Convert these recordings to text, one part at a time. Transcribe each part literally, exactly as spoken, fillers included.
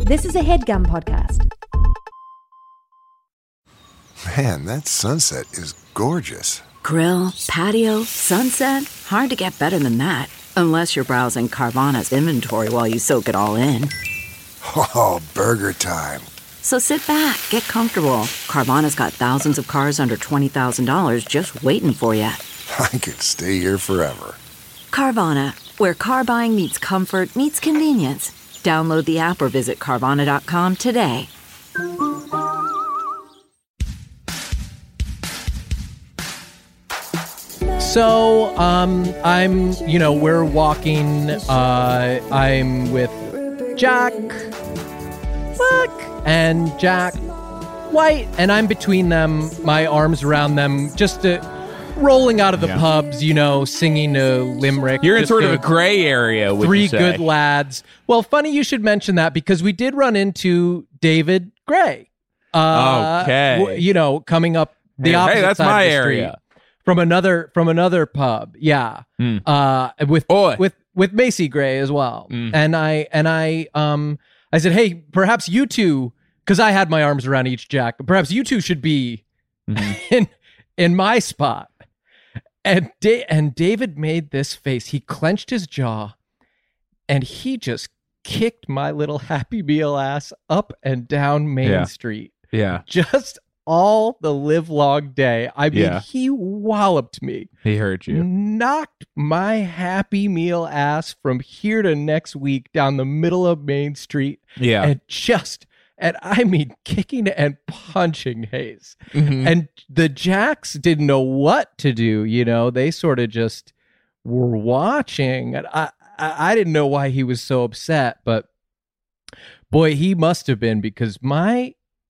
This is a HeadGum podcast. Man, that sunset is gorgeous. Grill, patio, sunset. Hard to get better than that. Unless you're browsing Carvana's inventory while you soak it all in. Oh, burger time. So sit back, get comfortable. Carvana's got thousands of cars under twenty thousand dollars just waiting for you. I could stay here forever. Carvana, where car buying meets comfort meets convenience. Download the app or visit Carvana dot com today. So, um, I'm, you know, we're walking, uh, I'm with Jack Black and Jack White, and I'm between them, my arms around them, just uh, rolling out of the Yeah. pubs, you know, singing a limerick. You're in Just sort of a- a gray area, would Three you say? good lads. Well, funny you should mention that because we did run into David Gray. Uh, Okay. w- You know, coming up the Hey, opposite hey, that's side my of the area. street from another from another pub. Yeah. Mm. Uh, with Oi. with with Macy Gray as well. Mm. And I and I um I said, hey, perhaps you two, because I had my arms around each Jack, but perhaps you two should be Mm-hmm. in in my spot. And da- and David made this face. He clenched his jaw, and he just kicked my little Happy Meal ass up and down Main Yeah. Street, Yeah, just all the live long day. I mean, Yeah. he walloped me, he heard you. knocked my Happy Meal ass from here to next week down the middle of Main Street, Yeah. and just. And I mean, kicking and punching Hayes. Mhm. And the Jacks didn't know what to do. You know, they sort of just were watching. And I, I, I didn't know why he was so upset, but boy, he must have been, because my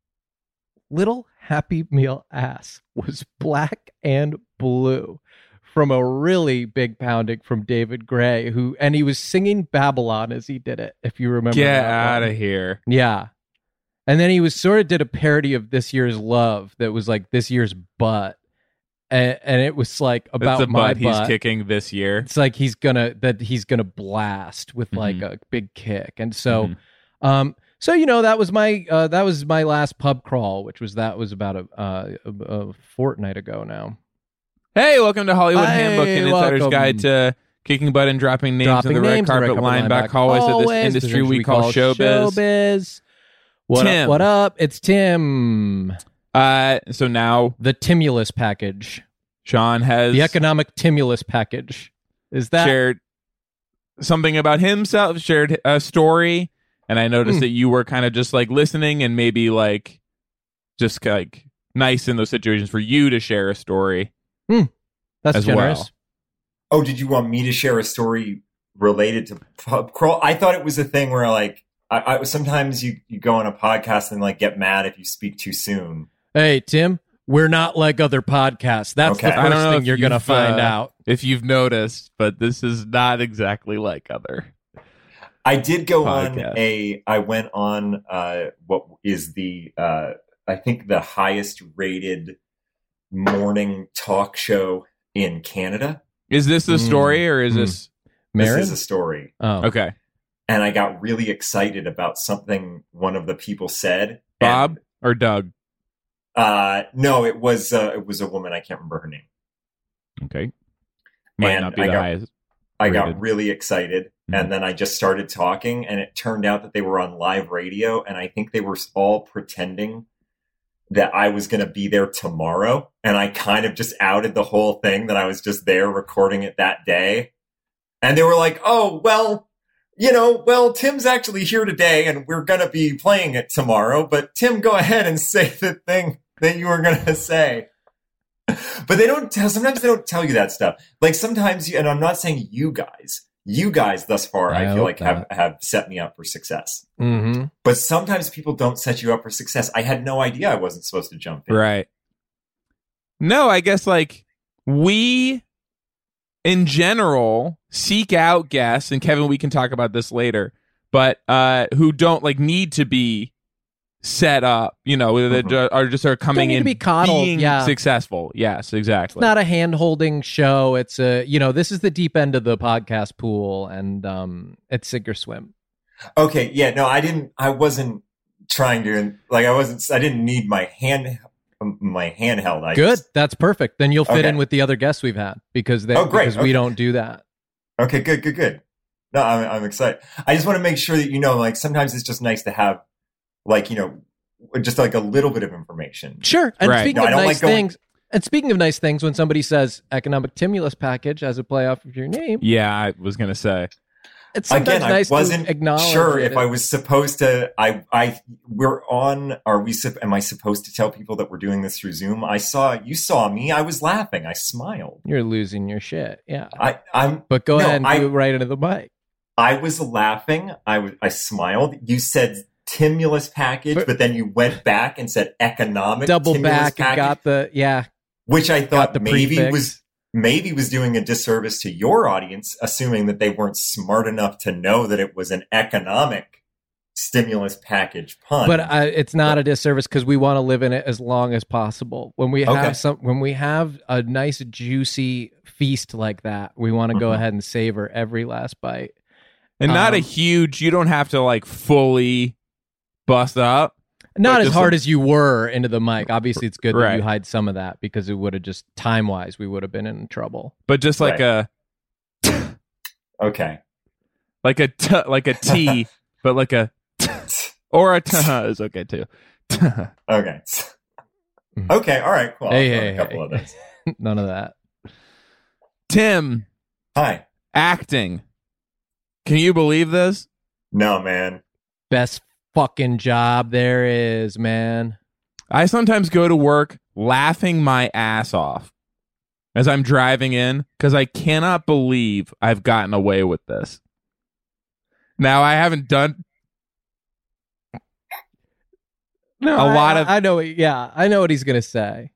little Happy Meal ass was black and blue from a really big pounding from David Gray, who, and he was singing Babylon as he did it, if you remember. Get that out one. of here. Yeah. And then he was sort of did a parody of This Year's Love that was like This Year's Butt. And, and it was like about That's the my butt butt. he's kicking this year. It's like he's gonna that he's gonna blast with like Mhm. a big kick. And so Mhm. um so you know that was my uh, that was my last pub crawl, which was that was about a uh, a, a fortnight ago now. Hey, welcome to Hollywood Hey, Handbook and Insider's welcome. Guide to Kicking Butt and Dropping Names Dropping in the Red names, the Carpet line back hallways of this hallways, industry we call showbiz. showbiz. What Tim. up? What up? It's Tim. Uh, so now The Timulus package. Sean has The economic Timulus package. Is that shared something about himself, shared a story, and I noticed Hmm. that you were kind of just like listening and maybe like just like nice in those situations for you to share a story. that's as generous? well. Oh, did you want me to share a story related to pub crawl? I thought it was a thing where like I, I sometimes you, you go on a podcast and like get mad if you speak too soon. Hey, Tim, we're not like other podcasts. That's Okay. the I don't first know thing if you're going to you've, find uh, out. If you've noticed, but this is not exactly like other. I did go Podcast. on a I went on uh what is the uh I think the highest rated morning talk show in Canada. Is this the Mm. story or is Mm. this Marin? This is a story. Oh, okay? And I got really excited about something one of the people said. Bob And, or Doug? uh no, it was uh, it was a woman, I can't remember her name. Okay, might And not be I the got- highest. I got Rated. really excited, Mhm. and then I just started talking, and it turned out that they were on live radio, and I think they were all pretending that I was going to be there tomorrow, and I kind of just outed the whole thing that I was just there recording it that day, and they were like, "Oh, well, you know, well, Tim's actually here today, and we're going to be playing it tomorrow, but Tim, go ahead and say the thing that you were going to say." But they don't tell, sometimes they don't tell you that stuff. Like sometimes you, and I'm not saying you guys, you guys thus far, I I, feel hope like have, have set me up for success. mm-hmm. But sometimes people don't set you up for success. I had no idea I wasn't supposed to jump in. Right. No, I guess like we in general seek out guests, and Kevin, we can talk about this later, but uh who don't like need to be set up, you know, that Mhm. are just are coming Don't need in to be coddled, being yeah. successful. Yes, exactly. It's not a hand-holding show. It's a, you know, this is the deep end of the podcast pool, and um, it's sink or swim. Okay, yeah, no, I didn't. I wasn't trying to like. I wasn't. I didn't need my hand. My handheld. I Good. Just, That's perfect. Then you'll fit Okay. in with the other guests we've had because they Oh, great. because we Okay. don't do that. okay, good, good, good. No, I'm, I'm excited. I just want to make sure that you know, like, sometimes it's just nice to have, like, you know, just like a little bit of information. Sure. And Right. speaking No, I of don't nice like going- things, and speaking of nice things, when somebody says economic stimulus package as a play off of your name, Yeah, I was gonna say. it's sometimes Again, nice I wasn't to acknowledge sure it. if I was supposed to. I, I, we're on. Are we? sup- Am I supposed to tell people that we're doing this through Zoom? I saw you saw me. I was laughing. I smiled. You're losing your shit. Yeah. I, I'm. But go No, ahead and I- do it right into the mic. I was laughing. I was. I smiled. You said stimulus package, But- but, then you went back and said economic Double stimulus back and package, got the, yeah. which I got thought the maybe prefix. was maybe was doing a disservice to your audience, assuming that they weren't smart enough to know that it was an economic stimulus package pun. But uh, it's not a disservice because we want to live in it as long as possible. When we have Okay. some, when we have a nice juicy feast like that, we want to go Mhm. ahead and savor every last bite. And not a Um, huge. You don't have to like fully bust up. Not But as just hard a- as you were into the mic. Obviously, it's good that Right. you hide some of that because it would have just time wise, we would have been in trouble. But just like Right. a okay. like a t like a T, but like a t, or a t is okay too. Okay. Okay. All right. Cool. I'll Hey, throw hey, a couple hey. of those. None of that. Tim, Hi. acting. Can you believe this? No, man. Best fucking job there is, man. I sometimes go to work laughing my ass off as I'm driving in because I cannot believe I've gotten away with this. Now, I haven't done No, A I- lot I, of- I know. What, yeah, I know what he's gonna say.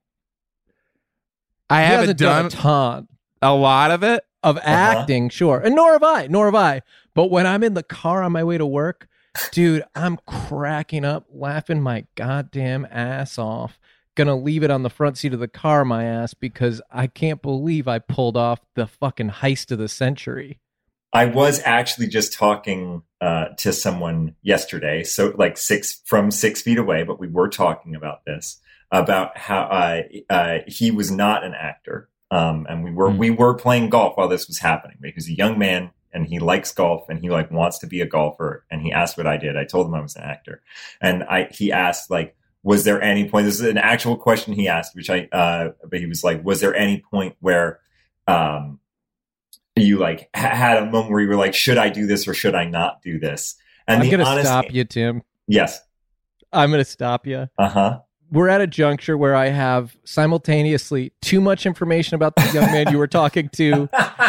I He haven't hasn't done done a ton a lot of it. of acting, sure, and nor have I, nor have I. But when I'm in the car on my way to work, dude, I'm cracking up, laughing my goddamn ass off. Gonna leave it on the front seat of the car, my ass, because I can't believe I pulled off the fucking heist of the century. I was actually just talking uh, to someone yesterday, so like six from six feet away, but we were talking about this about how uh, uh, he was not an actor, um, and we were Mm. we were playing golf while this was happening. He was a young man and he likes golf and he like wants to be a golfer. And he asked what I did. I told him I was an actor, and I he asked like, was there any point? This is an actual question he asked, which I uh, but he was like, was there any point where um, you like ha- had a moment where you were like, should I do this or should I not do this? And I'm the gonna honest, stop you, Tim. Yes. I'm gonna stop you. Uh huh. We're at a juncture where I have simultaneously too much information about the young man you were talking to,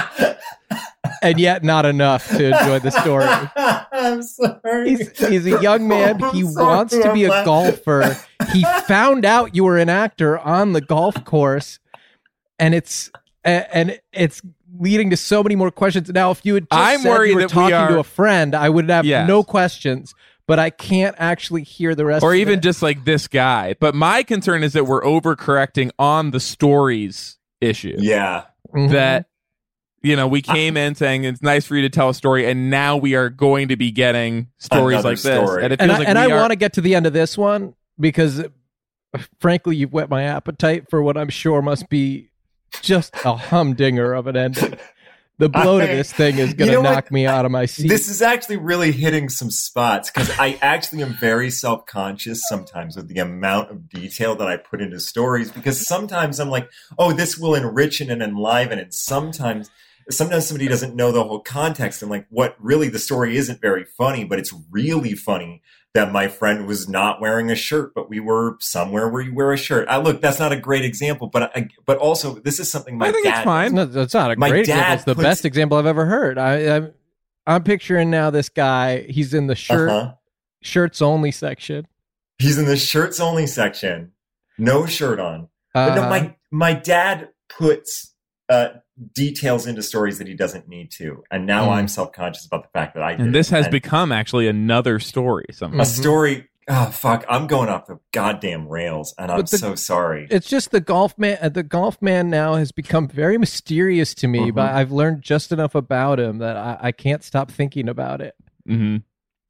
and yet not enough to enjoy the story. I'm sorry. He's, he's a young man. He I'm sorry, wants to be a I'm golfer. He found out you were an actor on the golf course, and it's a- and it's leading to so many more questions. Now, if you had just I'm said worried you were that we talking are- to a friend, I would have Yes. no questions. But I can't actually hear the rest. Or of even it. just like this guy. But my concern is that we're overcorrecting on the stories issue. Yeah. Mhm. That, you know, we came in saying it's nice for you to tell a story, and now we are going to be getting stories Another like this. story. And it and feels I, like and we I are- want to get to the end of this one because, uh, frankly, you've whet my appetite for what I'm sure must be just a humdinger of an ending. The blow to I- this thing is going to you know what? knock me out of my seat. This is actually really hitting some spots because I actually am very self conscious sometimes with the amount of detail that I put into stories because sometimes I'm like, oh, this will enrich and enliven. And sometimes, sometimes somebody doesn't know the whole context and like what really the story isn't very funny, but it's really funny that my friend was not wearing a shirt, but we were somewhere where you wear a shirt. I look, that's not a great example, but I, but also this is something my I think it's dad fine. no, that's not a My great example. dad It's the puts- best example I've ever heard. I, I'm, I'm picturing now this guy. He's in the shirt Uh-huh. shirts only section. He's in the shirts only section, no shirt on. But no, Uh, my my dad puts uh, details into stories that he doesn't need to, and now Mm. I'm self conscious about the fact that I did. and this it. has And become actually another story somehow. a Mhm. story. Oh fuck! I'm going off the goddamn rails, and I'm But the- so sorry. It's just the golf man. uh, The golf man now has become very mysterious to me, Mhm. but I've learned just enough about him that I, I can't stop thinking about it. hmm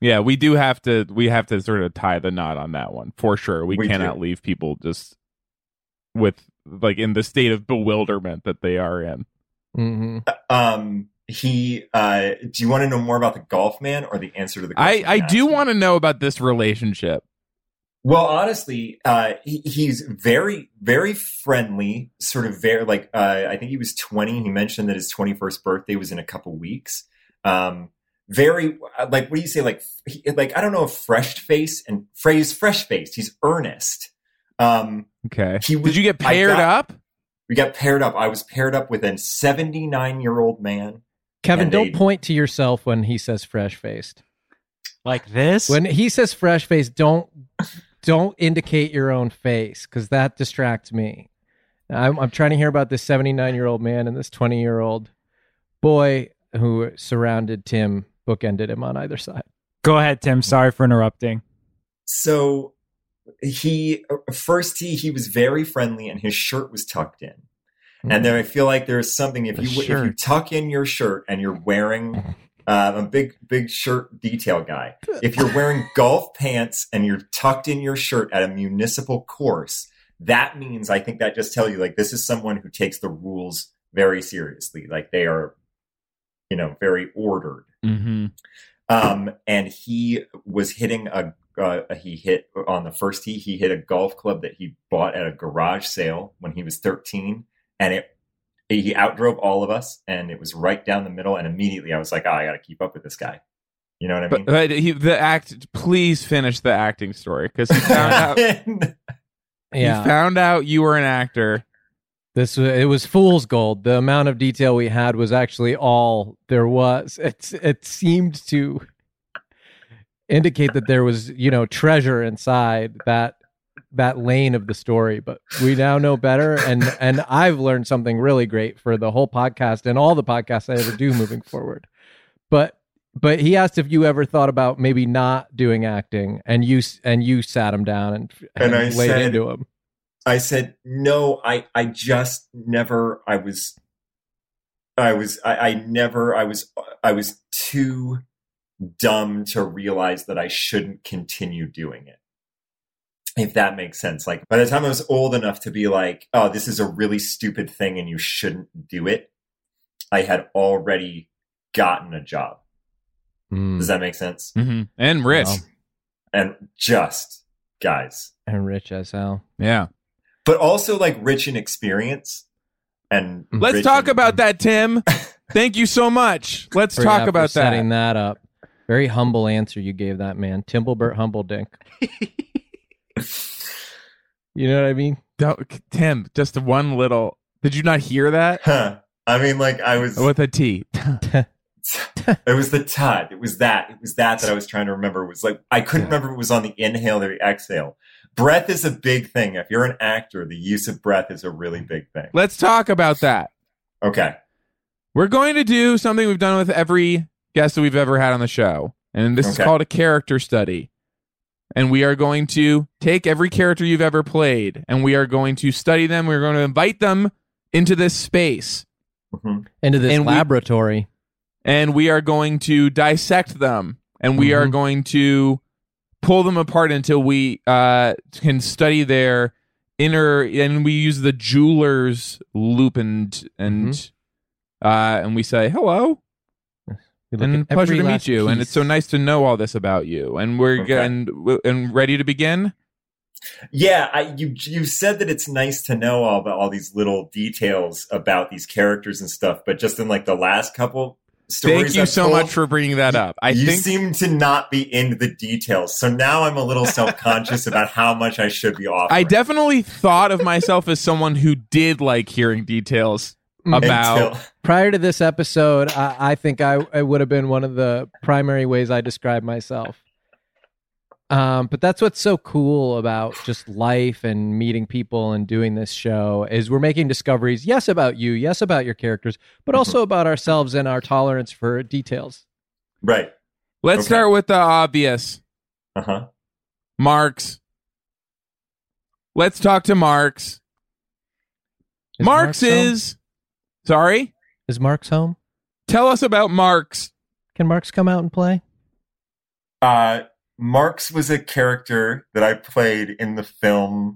Yeah, we do have to. We have to sort of tie the knot on that one for sure. We, We cannot do. leave people just with like in the state of bewilderment that they are in. Mm-hmm. Um, he. Uh, do you want to know more about the golf man or the answer to the I question? I you do asked me? want to know about this relationship. Well, honestly, uh, he, he's very, very friendly. Sort of very like. Uh, I think he was twenty. He mentioned that his twenty-first birthday was in a couple weeks. Um, very like what do you say? Like, he, like I don't know if fresh face and phrase fresh faced. He's earnest. Um, Okay. he was, Did you get I paired got- up? We got paired up. I was paired up with a seventy-nine year old man. Kevin, And don't they- point to yourself when he says fresh faced. Like this? When he says fresh faced, don't don't indicate your own face because that distracts me. I'm, I'm trying to hear about this seventy-nine year old man and this twenty year old boy who surrounded Tim, bookended him on either side. Go ahead, Tim. Sorry for interrupting. So he first he he was very friendly and his shirt was tucked in. And then I feel like there's something if The you if you shirt. tuck in your shirt and you're wearing uh, a big big shirt detail guy. If you're wearing golf pants and you're tucked in your shirt at a municipal course, that means I think that just tell you like this is someone who takes the rules very seriously. Like they are, you know, very ordered. Mm-hmm. Um, and he was hitting a uh, he hit on the first tee. He hit a golf club that he bought at a garage sale when he was thirteen, and it he outdrove all of us, and it was right down the middle. And immediately, I was like, oh, I got to keep up with this guy. You know what I But, mean? but he, the act. Please finish the acting story because he found out. Yeah, He found out you were an actor. this was, it was fool's gold. The amount of detail we had was actually all there was. It's it seemed to indicate that there was, you know, treasure inside that that lane of the story, but we now know better, and and I've learned something really great for the whole podcast and all the podcasts I ever do moving forward. But but he asked if you ever thought about maybe not doing acting, and you and you sat him down and, And I laid said- into him. I said, no, I, I just never, I was, I was, I, I never, I was, I was too dumb to realize that I shouldn't continue doing it. If that makes sense. Like by the time I was old enough to be like, oh, this is a really stupid thing and you shouldn't do it, I had already gotten a job. Mm. Does that make sense? Mm-hmm. And rich. Wow. And just guys, And rich as hell. Yeah. but also like rich in experience. And Let's rich talk in- about that, Tim. Thank you so much. Let's For- talk yeah, for about that. setting that up. Very humble answer you gave that man, Timblebert Humbledink. You know what I mean? Don't, Tim, just one little. Did you not hear that? Huh. I mean, like I was. With a T. It was the tut. It was that. It was that that I was trying to remember. It was like I couldn't remember if it was on the inhale or the exhale. Breath is a big thing. If you're an actor, the use of breath is a really big thing. Let's talk about that. Okay. We're going to do something we've done with every guest that we've ever had on the show. And this is Okay. called a character study. And we are going to take every character you've ever played and we are going to study them. We're going to invite them into this space. Mhm. Into this And we- laboratory. And we are going to dissect them. And we are Mhm. going to pull them apart until we uh, can study their inner. And we use the jeweler's loop and, and, uh, and we say, hello. We look And at pleasure every to meet last you, and it's so piece. nice to know all this about you. And we're Okay. and and ready to begin. Yeah, I, you you said that it's nice to know all about all these little details about these characters and stuff, but just in like the last couple stories, Thank you I've so told, much for bringing that up. I you think seem to not be into the details, so now I'm a little self conscious about how much I should be offering. I definitely thought of myself as someone who did like hearing details Mm. about. Until- Prior to this episode, I, I think I, I would have been one of the primary ways I describe myself. Um, but that's what's so cool about just life and meeting people and doing this show is we're making discoveries, yes, about you, yes, about your characters, but also about ourselves and our tolerance for details. right. Let's Okay. start with the obvious. Uh huh. Marks. Let's talk to Marks. Is Marks home? is sorry. Is Mark's home? Tell us about Marks. Can Mark's come out and play? Uh, Marx was a character that I played in the film.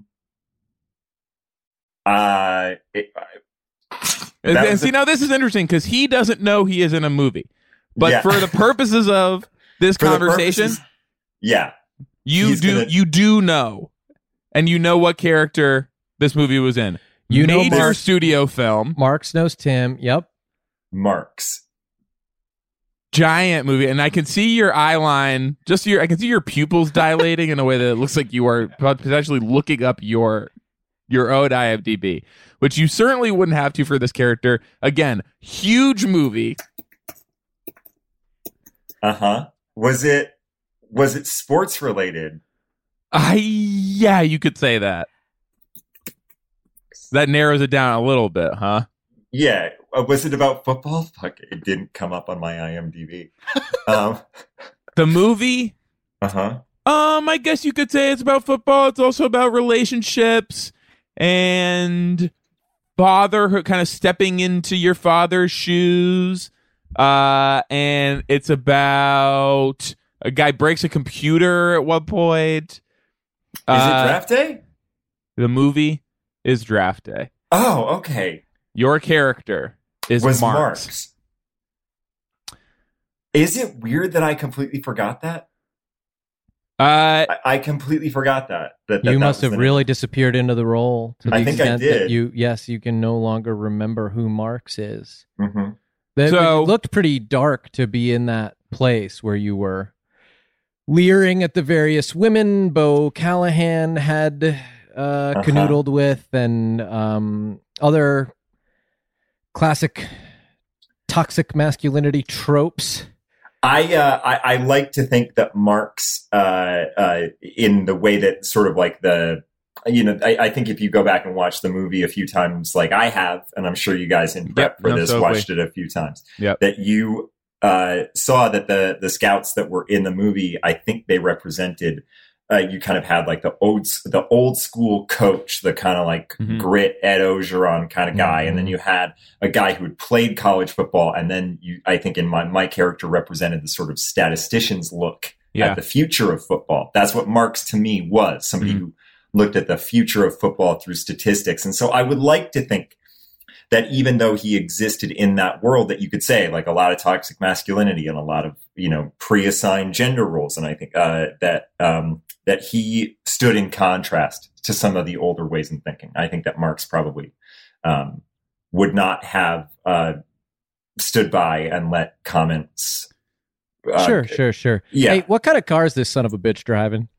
Uh, it, And, that and was see, a- now this is interesting because he doesn't know he is in a movie. But Yeah. for the purposes of this For the conversation, purposes- yeah, you he's do gonna- you do know, and you know what character this movie was in. You know Major Mark- studio film, Marx knows Tim. Yep. Marx. giant movie, and I can see your eye line. Just your, I can see your pupils dilating in a way that it looks like you are potentially looking up your your own I M D B, which you certainly wouldn't have to for this character. Again, huge movie. Uh huh. Was it was it sports related? I yeah, you could say that. That narrows it down a little bit, huh? Yeah. Uh, was it about football? Fuck, it didn't come up on my I M D B. um. The movie, Uh huh. um, I guess you could say it's about football. It's also about relationships and fatherhood, kind of stepping into your father's shoes. Uh, and it's about a guy breaks a computer at one point. Is Uh, it draft day? The movie is Draft Day. Oh, okay. Your character is Was Marx. Marx. Is it weird that I completely forgot that? Uh, I, I completely forgot that. that, that You that must was have the- really disappeared into the role to the I think I extent that did. you, yes, you can no longer remember who Marx is. Mhm. That So- it looked pretty dark to be in that place where you were leering at the various women Bo Callahan had uh, Uh-huh. canoodled with, and um, other classic toxic masculinity tropes. I, uh, I I like to think that Marx, uh, uh, in the way that sort of like the, you know, I, I think if you go back and watch the movie a few times, like I have, and I'm sure you guys in prep Yep, for this absolutely. watched it a few times, Yep. that you uh, saw that the the scouts that were in the movie, I think they represented. Uh, you kind of had like the old the old school coach, the kind of like Mhm. grit Ed Ogeron kind of guy, and then Mhm. you had a guy who had played college football, and then you, I think, in my my character represented the sort of statistician's look Yeah. at the future of football. That's what Marx to me was, somebody Mhm. who looked at the future of football through statistics. And so I would like to think that even though he existed in that world, that you could say like a lot of toxic masculinity and a lot of, you know, pre-assigned gender roles. And I think uh, that um, that he stood in contrast to some of the older ways in thinking. I think that Marx probably um, would not have uh, stood by and let comments. Uh, sure, sure, sure. yeah. Hey, what kind of car is this son of a bitch driving?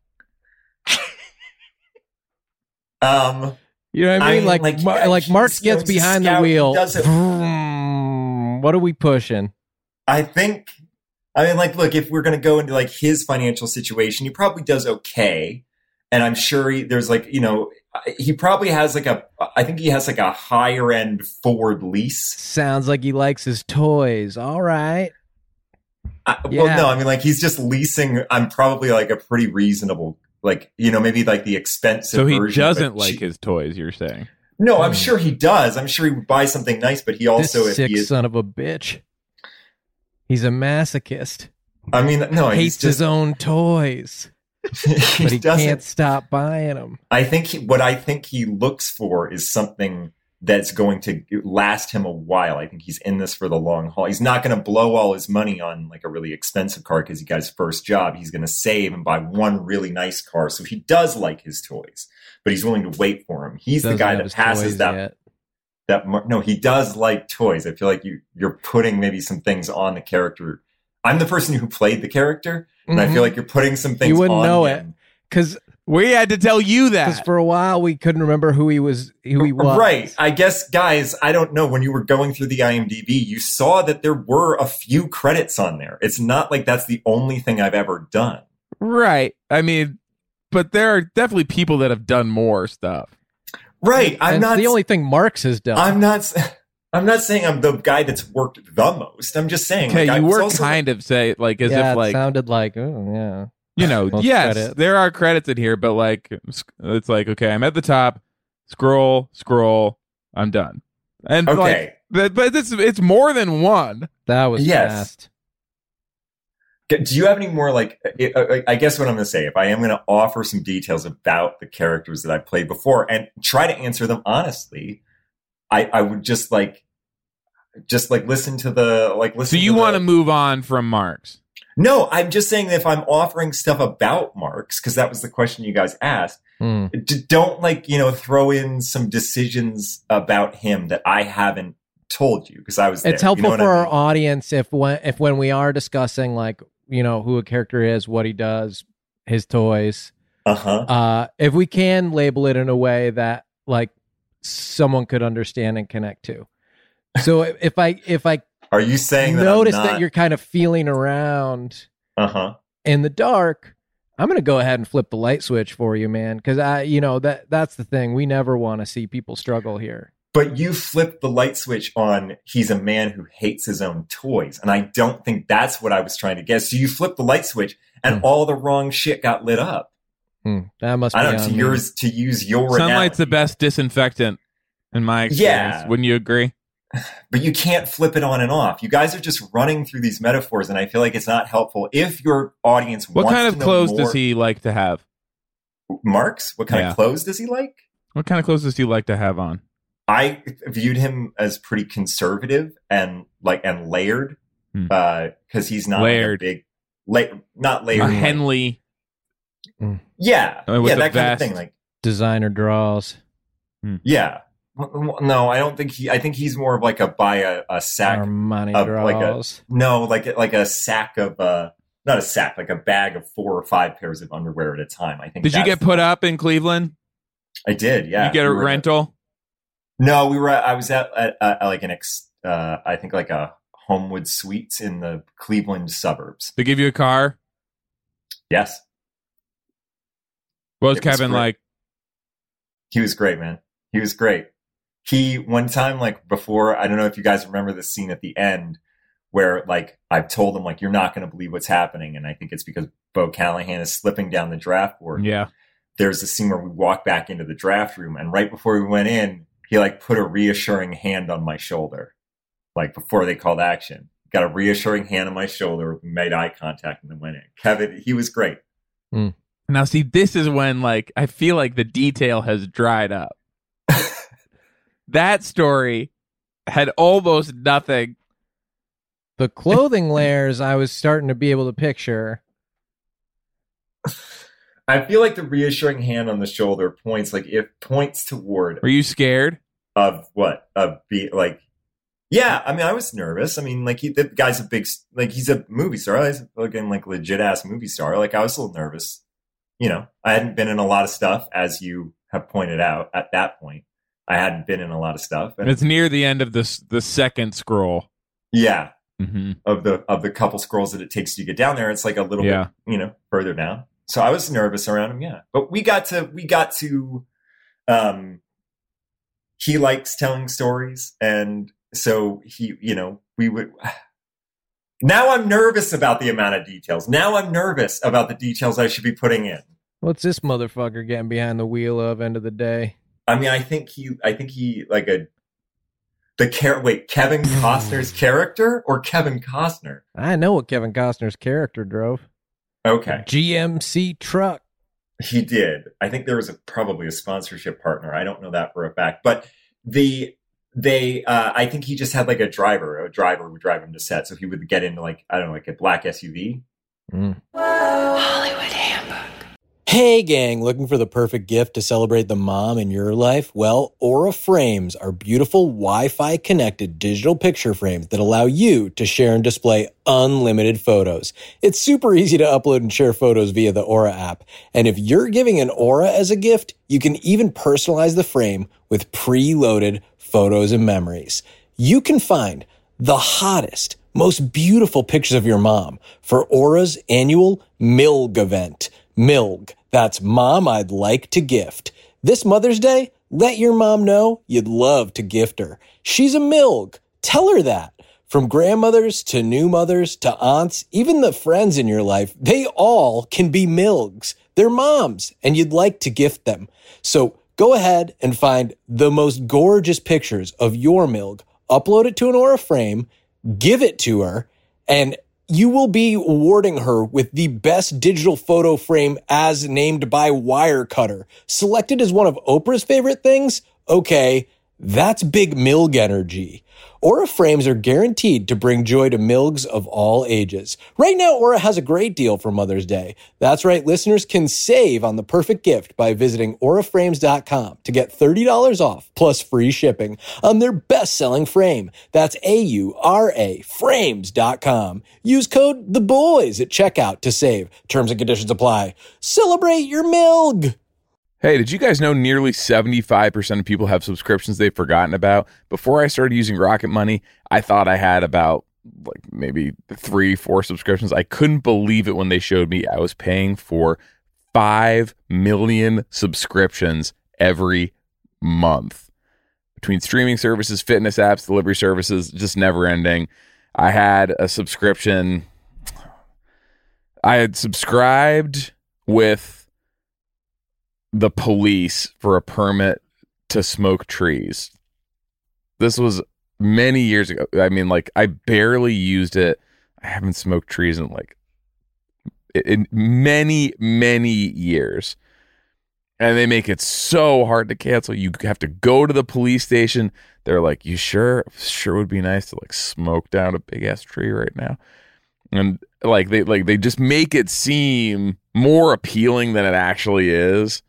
Um, You know what I I mean? mean, like, like, Mar- yeah, like Marx he's- you know, gets he's a behind scout, the he wheel. does it- Vroom. What are we pushing? I think, I mean, like, look, if we're going to go into like his financial situation, he probably does okay. And I'm sure he, there's like, you know, he probably has like a, I think he has like a higher end Ford lease. Sounds like he likes his toys. All right. I, Yeah. Well, no, I mean, like he's just leasing. I'm probably like a pretty reasonable, like, you know, maybe like the expensive So he version, doesn't but like cheap. his toys, you're saying? No, I'm Hmm. sure he does. I'm sure he would buy something nice, but he also, this if sick he is, son of a bitch. He's a masochist. I mean, no, he's Hates his just, own toys, he, but he doesn't. can't stop buying them. I think he, what I think he looks for is something that's going to last him a while. I think he's in this for the long haul. He's not going to blow all his money on like a really expensive car because he got his first job. He's going to save and buy one really nice car. So he does like his toys, but he's willing to wait for him. He's the Doesn't guy have that his passes toys that. yet. That mar- no, he does like toys. I feel like you you're putting maybe some things on the character. I'm the person who played the character, and I feel like you're putting some things. You wouldn't on know him. Because We had to tell you that. for a while we couldn't remember who he was. Who he was. Right. I guess, guys, I don't know. When you were going through the I M D B, you saw that there were a few credits on there. It's not like that's the only thing I've ever done. Right. I mean, but there are definitely people that have done more stuff. Right. I'm And it's not the only thing Marx has done. I'm not. I'm not saying I'm the guy that's worked the most. I'm just saying. Okay, like, I you was were also- kind of say like as yeah, if like it sounded like oh yeah. you know, Most yes, credits. there are credits in here, but like it's like okay, I'm at the top, scroll, scroll, I'm done, and Okay. like that, but it's it's more than one. That was Yes. fast. Do you have any more, like, I guess what I'm going to say, if I am going to offer some details about the characters that I played before and try to answer them honestly, I, I would just like, just like listen to the, like, listen So you to want the, to move on from Marks? No, I'm just saying that if I'm offering stuff about Marks, because that was the question you guys asked, Hmm. d- don't, like, you know, throw in some decisions about him that I haven't told you because I was there. It's helpful You know for what I our mean? audience if when if when we are discussing, like, you know, who a character is, what he does, his toys, Uh-huh. uh, if we can label it in a way that, like, someone could understand and connect to. So if if I if I Are you saying that notice I'm not... that you're kind of feeling around Uh-huh. in the dark, I'm going to go ahead and flip the light switch for you, man, because I, you know, that that's the thing. We never want to see people struggle here. But you flipped the light switch on he's a man who hates his own toys. And I don't think that's what I was trying to get. So you flipped the light switch and Hmm. all the wrong shit got lit up. Hmm. That must be I don't know, on to me. yours to use your Sunlight's the analogy. best disinfectant in my experience. Yeah. Wouldn't you agree? But you can't flip it on and off. You guys are just running through these metaphors, and I feel like it's not helpful if your audience What wants kind to of know clothes more. does he like to have? Marks? What kind Yeah. of clothes does he like? What kind of clothes does he like to have on? I viewed him as pretty conservative and like and layered, Hmm. uh, because he's not Layered. like a big, la- not layered. A like- Henley. yeah, Uh, with yeah, a that kind of vest. thing. Like, Designer draws. yeah, no, I don't think he. I think he's more of like a buy a, a sack. Armani of, like a- draws. No, like like a sack of uh, not a sack, like a bag of four or five pairs of underwear at a time. I think. Did you that's get the- put up in Cleveland? I did. Yeah. You get a We were- rental? No, we were. At, I was at, at, at like an ex. Uh, I think like a Homewood Suites in the Cleveland suburbs. They give you a car? Yes, What was It was Kevin great. like? he was great, man. He was great. He one time, like before, I don't know if you guys remember the scene at the end where like I've told him like you're not going to believe what's happening, and I think it's because Bo Callahan is slipping down the draft board. Yeah. There's a scene where we walk back into the draft room, and right before we went in, he like put a reassuring hand on my shoulder, like before they called action. Got a reassuring hand on my shoulder. We made eye contact and then went in. Kevin, he was great. Now, see, this is when, like, I feel like the detail has dried up. That story had almost nothing. The clothing layers I was starting to be able to picture. I feel like the reassuring hand on the shoulder points like it points toward Were you scared? of what of be like. Yeah, I mean, I was nervous. I mean, like he, the guy's a big, like he's a movie star. He's a fucking like legit ass movie star. Like I was a little nervous. You know, I hadn't been in a lot of stuff, as you have pointed out. At that point, I hadn't been in a lot of stuff. And It's near the end of this the second scroll. yeah, Mm-hmm. of the of the couple scrolls that it takes to get down there, it's like a little Yeah. bit, you know, further down. So I was nervous around him. Yeah, but we got to we got to. Um, he likes telling stories, and so he, you know, we would. Now I'm nervous about the amount of details. Now I'm nervous about the details I should be putting in. What's this motherfucker getting behind the wheel of end of the day? I mean, I think he, I think he, like a, the char- wait, Kevin Costner's character or Kevin Costner? I know what Kevin Costner's character drove. Okay. G M C truck. He did. I think there was a, probably a sponsorship partner. I don't know that for a fact, but the, they, uh, I think he just had like a driver, a driver would drive him to set. So he would get into like, I don't know, like a black S U V. Mm. Hey gang, looking for the perfect gift to celebrate the mom in your life? Well, Aura Frames are beautiful Wi-Fi connected digital picture frames that allow you to share and display unlimited photos. It's super easy to upload and share photos via the Aura app. And if you're giving an Aura as a gift, you can even personalize the frame with preloaded photos and memories. You can find the hottest, most beautiful pictures of your mom for Aura's annual M I L G event. M I L G. That's Mom I'd Like to Gift. This Mother's Day, let your mom know you'd love to gift her. She's a M I L G. Tell her that. From grandmothers to new mothers to aunts, even the friends in your life, they all can be M I L Gs. They're moms, and you'd like to gift them. So go ahead and find the most gorgeous pictures of your M I L G, upload it to an Aura frame, give it to her, and you will be awarding her with the best digital photo frame as named by Wirecutter. Selected as one of Oprah's favorite things? Okay, that's big Milg energy. Aura frames are guaranteed to bring joy to Milgs of all ages. Right now, Aura has a great deal for Mother's Day. That's right, listeners can save on the perfect gift by visiting aura frames dot com to get thirty dollars off plus free shipping on their best-selling frame. That's A U R A frames dot com. Use code THEBOYS at checkout to save. Terms and conditions apply. Celebrate your Milg! Hey, did you guys know nearly seventy-five percent of people have subscriptions they've forgotten about? Before I started using Rocket Money, I thought I had about like maybe three, four subscriptions. I couldn't believe it when they showed me I was paying for five million subscriptions every month. Between streaming services, fitness apps, delivery services, just never ending. I had a subscription. I had subscribed with the police for a permit to smoke trees. This was many years ago. I mean, like, I barely used it. I haven't smoked trees in like in many, many years. And they make it so hard to cancel. You have to go to the police station. They're like, you sure? Sure would be nice to like smoke down a big ass tree right now. And like they like they just make it seem more appealing than it actually is.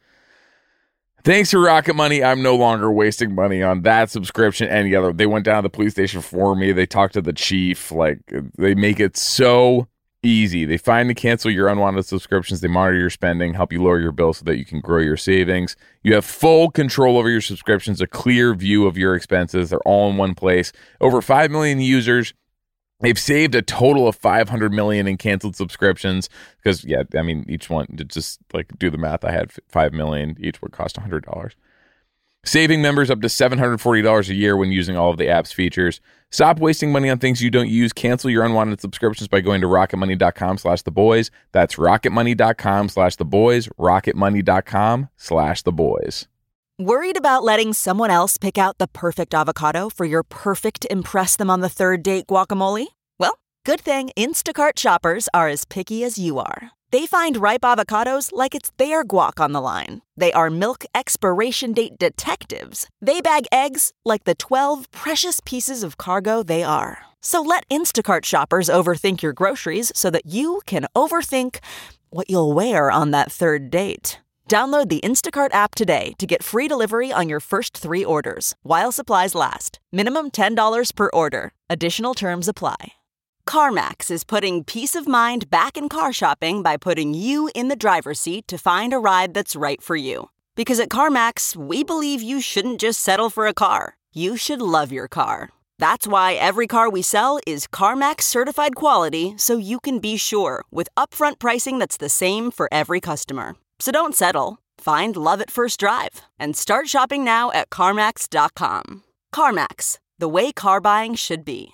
Thanks to Rocket Money, I'm no longer wasting money on that subscription. Any other, they went down to the police station for me. They talked to the chief. Like, they make it so easy. They find and cancel your unwanted subscriptions. They monitor your spending, help you lower your bill so that you can grow your savings. You have full control over your subscriptions, a clear view of your expenses. They're all in one place. Over five million users. They've saved a total of five hundred million in canceled subscriptions because, yeah, I mean, each one, to just like do the math, I had five million. Each would cost one hundred dollars. Saving members up to seven hundred forty dollars a year when using all of the app's features. Stop wasting money on things you don't use. Cancel your unwanted subscriptions by going to rocketmoney.com slash the boys. That's rocketmoney.com slash the boys. rocketmoney.com slash the boys. Worried about letting someone else pick out the perfect avocado for your perfect impress them on the third date guacamole? Well, good thing Instacart shoppers are as picky as you are. They find ripe avocados like it's their guac on the line. They are milk expiration date detectives. They bag eggs like the twelve precious pieces of cargo they are. So let Instacart shoppers overthink your groceries so that you can overthink what you'll wear on that third date. Download the Instacart app today to get free delivery on your first three orders, while supplies last. Minimum ten dollars per order. Additional terms apply. CarMax is putting peace of mind back in car shopping by putting you in the driver's seat to find a ride that's right for you. Because at CarMax, we believe you shouldn't just settle for a car. You should love your car. That's why every car we sell is CarMax certified quality, so you can be sure with upfront pricing that's the same for every customer. So don't settle. Find love at first drive and start shopping now at CarMax dot com. CarMax, the way car buying should be.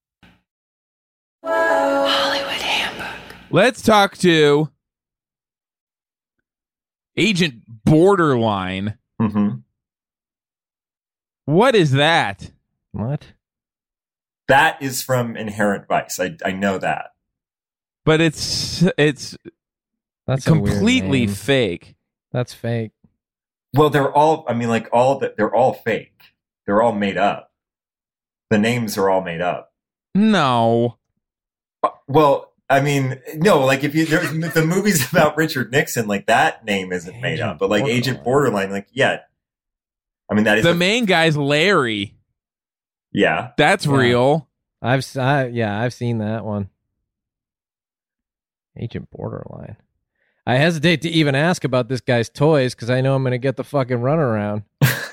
Hollywood Handbook. Let's talk to Agent Borderline. Mm-hmm. What is that? What? That is from Inherent Vice. I I know that. But it's it's That's completely fake. That's fake. Well, they're all, I mean, like, all that, they're all fake. They're all made up. The names are all made up. No. Well, I mean, no, like, if you, there's the movies about Richard Nixon, like, that name isn't made up. But, like, Borderline. Agent Borderline, like, yeah. I mean, that is the a, main guy's Larry. Yeah. That's yeah. real. I've, I, yeah, I've seen that one. Agent Borderline. I hesitate to even ask about this guy's toys because I know I'm going to get the fucking runaround.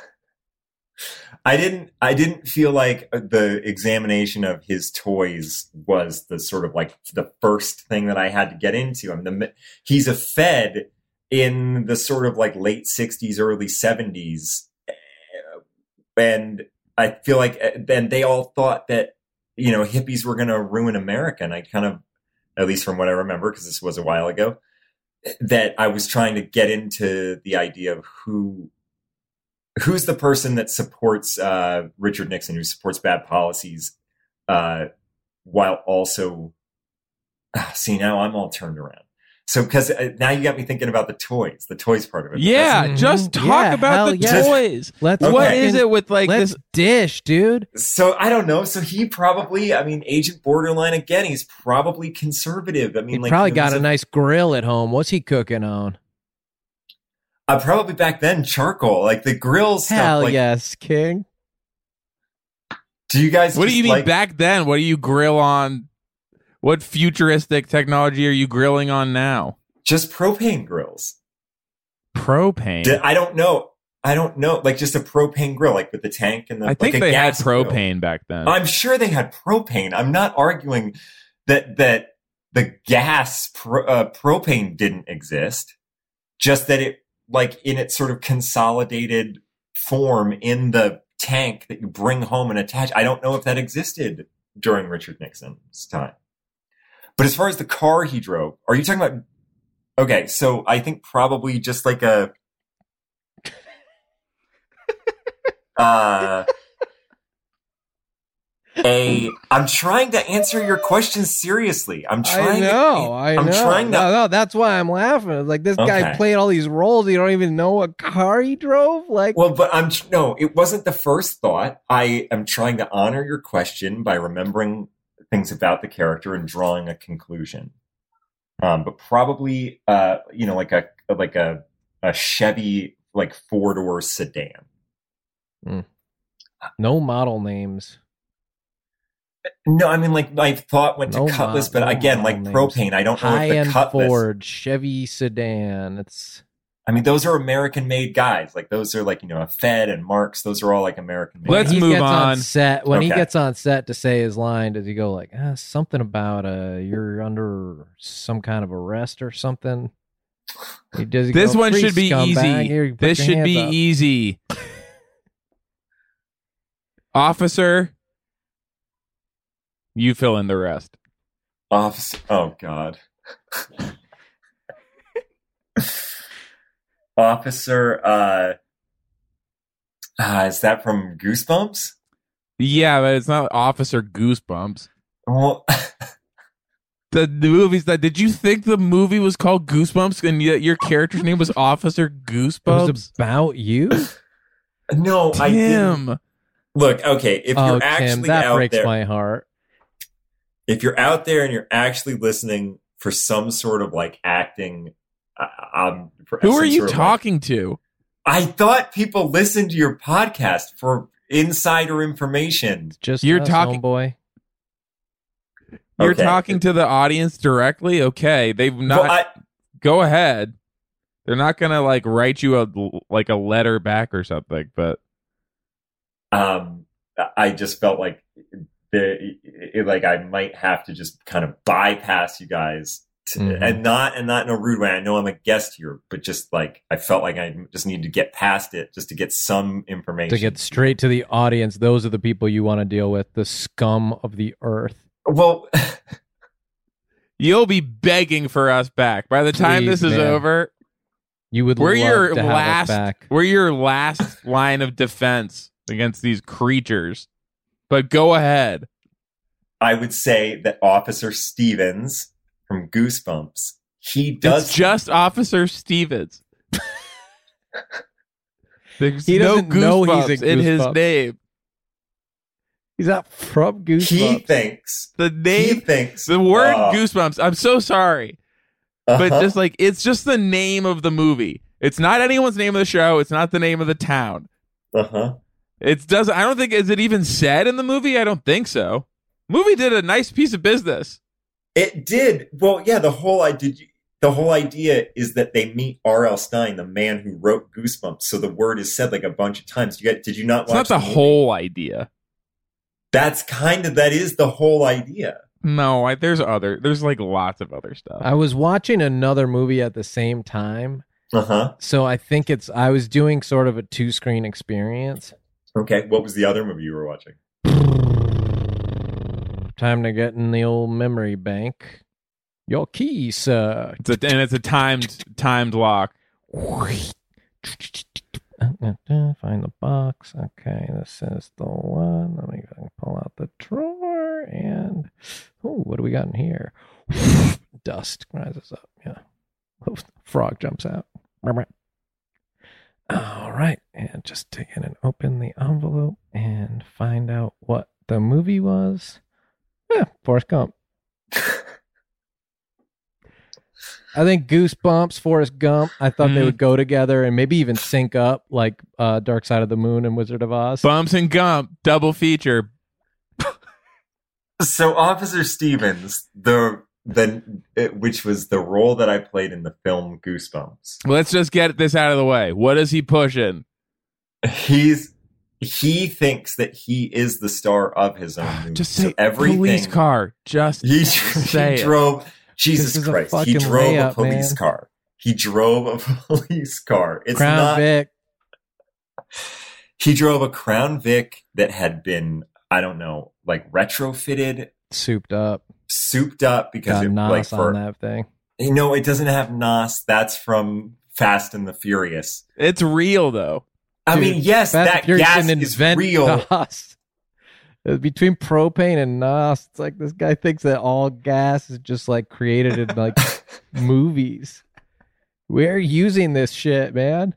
I didn't. I didn't feel like the examination of his toys was the sort of like the first thing that I had to get into. I mean, the, he's a Fed in the sort of like late sixties, early seventies, and I feel like then they all thought that, you know, hippies were going to ruin America, and I kind of, at least from what I remember, because this was a while ago, that I was trying to get into the idea of who, who's the person that supports uh, Richard Nixon, who supports bad policies, uh, while also ah, see, now I'm all turned around. So, because uh, now you got me thinking about the toys, the toys part of it. Yeah, Mhm. just talk Yeah, about hell the yes. toys. Let's Okay. What is it with like let's this? dish, dude. So I don't know. So he probably, I mean, Agent Borderline again. He's probably conservative. I mean, He like probably you know, got he's a nice grill at home. What's he cooking on? Uh, probably back then charcoal, like the grill stuff. Hell like, yes, King. Do you guys? What do just you mean like, back then? What do you grill on? What futuristic technology are you grilling on now? Just propane grills. Propane. Did- I don't know. I don't know. Like just a propane grill, like with the tank and the. I think like a they had gas grill. propane back then. I'm sure they had propane. I'm not arguing that that the gas pro, uh, propane didn't exist. Just that it, like in its sort of consolidated form in the tank that you bring home and attach. I don't know if that existed during Richard Nixon's time. But as far as the car he drove, are you talking about? Okay, so I think probably just like a. Uh, a. I'm trying to answer your question seriously. I'm trying. I know. To, I I'm know. trying to. No, no, that's why I'm laughing. It's like this guy Okay. played all these roles. You don't even know what car he drove. Like, Well, but I'm no. It wasn't the first thought. I am trying to honor your question by remembering things about the character and drawing a conclusion. Um, but probably, uh, you know, like a like a a Chevy like four door sedan. no model names. No, I mean like my thought went to No Cutlass, mo- but no again, like model names. propane. I don't know High if end the Cutlass. Ford, Chevy sedan. It's I mean, those are American made guys. Like those are like you know a Fed and Marks. Those are all like American made. Let's when he move gets on. set. When he Okay. gets on set to say his line, does he go like ah, something about uh you're under some kind of arrest or something? He does. He This go, one "Free should be scumbag, easy. here, put This your should hands be up." easy. Officer, you fill in the rest. Officer. Oh God. Officer. Uh, uh, is that from Goosebumps? Yeah, but it's not Officer Goosebumps. Well, The, the movie's that. Did you think the movie was called Goosebumps and yet your character's name was Officer It Goosebumps? was about you. no, I didn't. Tim. Look, okay, if oh, you're Tim, actually that out breaks there, my heart. if you're out there and you're actually listening for some sort of like acting, uh, um, for Who are some you sort of, like- talking to? I thought people listened to your podcast for insider information. Just You're us, talking- homeboy. You're Okay. talking to the audience directly? Okay. They've not. Well, I, Go ahead. They're not going to like write you a like a letter back or something, but um, I just felt like the it, like I might have to just kind of bypass you guys, to, Mhm. and not and not in a rude way. I know I'm a guest here, but just like I felt like I just needed to get past it just to get some information. To get straight to the audience, those are the people you want to deal with, the scum of the earth. well, you'll be begging for us back. By the time Please, this is man. over, You would we're love your to have us last back. we're your last line of defense against these creatures. But go ahead. I would say that Officer Stevens from Goosebumps, he does It's just Officer Stevens. There's He no doesn't know he's goosebumps a in his Goosebumps. name. He's not from Goosebumps. he thinks The he name, thinks the word uh, goosebumps. I'm so sorry, but uh-huh. just like it's just the name of the movie. It's not anyone's name of the show. It's not the name of the town. uh-huh. It does. I don't think is it even said in the movie. I don't think so. Movie did a nice piece of business. It did. Well, yeah, the whole I did. The whole idea is that they meet R L. Stein, the man who wrote Goosebumps. So the word is said like a bunch of times. You got? Did you not It's watch not the movie? whole idea. That's kind of that is the whole idea. No, I, there's other. There's like lots of other stuff. I was watching another movie at the same time, Uh huh. so I think it's. I was doing sort of a two screen experience. Okay. What was the other movie you were watching? Time to get in the old memory bank. Your keys, sir. It's a, and it's a timed timed lock. Find the box. Okay, this is the one. Let me pull out the drawer and oh, what do we got in here? Dust rises up. Yeah. Frog jumps out. All right. And just take it and open the envelope and find out what the movie was. Yeah, Forrest Gump. I think Goosebumps, Forrest Gump, I thought mm. they would go together and maybe even sync up like uh, Dark Side of the Moon and Wizard of Oz. Bumps and Gump, double feature. So Officer Stevens, the the it, which was the role that I played in the film Goosebumps. Let's just get this out of the way. What is he pushing? He's he thinks that he is the star of his own movie. Just say so everything, police car. Just he, say he it. drove. Jesus Christ! He drove layup, a police man. car. He drove a police car. It's Crown not. Vic. He drove a Crown Vic that had been, I don't know, like retrofitted, Souped up. souped up because Got it N O like S for on that thing. you know it doesn't have N O S. That's from Fast and the Furious. It's real though. I Dude, mean, yes, Fast that and Furious gas didn't is invent real. N O S. It was between propane and N O S. It's like this guy thinks that all gas is just like created in like movies. We're using this shit, man.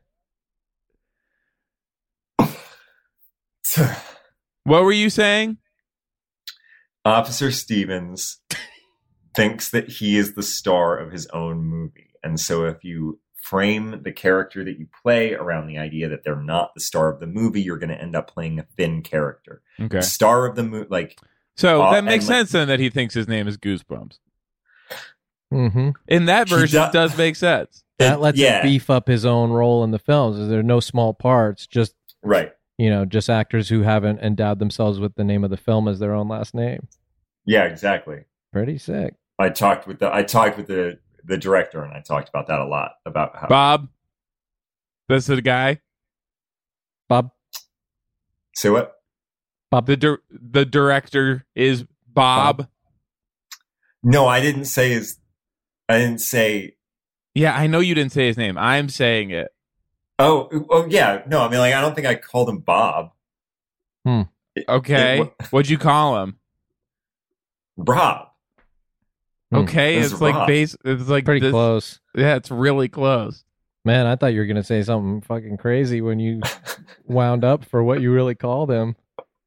What were you saying? Officer Stevens thinks that he is the star of his own movie. And so if you frame the character that you play around the idea that they're not the star of the movie, you're going to end up playing a thin character. Okay. The star of the movie, like... So uh, that makes like, sense then that he thinks his name is Goosebumps. Mm-hmm. In that He version, do- it does make sense. That lets yeah. him beef up his own role in the films. There are no small parts, just Right. you know, just actors who haven't endowed themselves with the name of the film as their own last name. Yeah, exactly. Pretty sick. I talked with the I talked with the the director, and I talked about that a lot, about how Bob? That's the guy? Bob. Say what? Bob. The dir- the director is Bob. Bob. No, I didn't say his. I didn't say. Yeah, I know you didn't say his name. I'm saying it. Oh, oh yeah. No, I mean, like, I don't think I called him Bob. Hmm. It- Okay. it- What'd you call him? Rob. Hmm. Okay, It was it's like Rob. base. It's like Pretty this- close. Yeah, it's really close. Man, I thought you were going to say something fucking crazy when you wound up for what you really called him.